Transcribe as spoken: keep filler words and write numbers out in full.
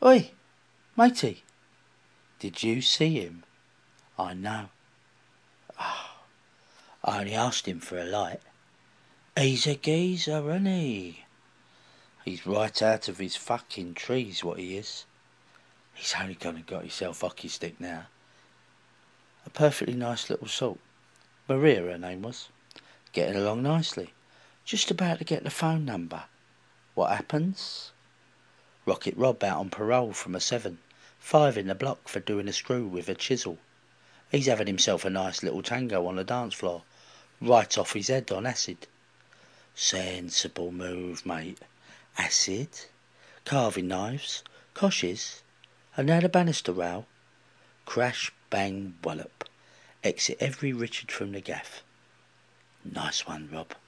Oi, matey, did you see him? I know. Oh, I only asked him for a light. He's a geezer, isn't he? He's right out of his fucking trees, what he is. He's only gone and got himself hockey stick now. A perfectly nice little sort. Maria, her name was. Getting along nicely. Just about to get the phone number. What happens? Rocket Rob out on parole from a seven. Five in the block for doing a screw with a chisel. He's having himself a nice little tango on the dance floor. Right off his head on acid. Sensible move, mate. Acid, carving knives, coshes, and now the banister row. Crash, bang, wallop. Exit every Richard from the gaff. Nice one, Rob.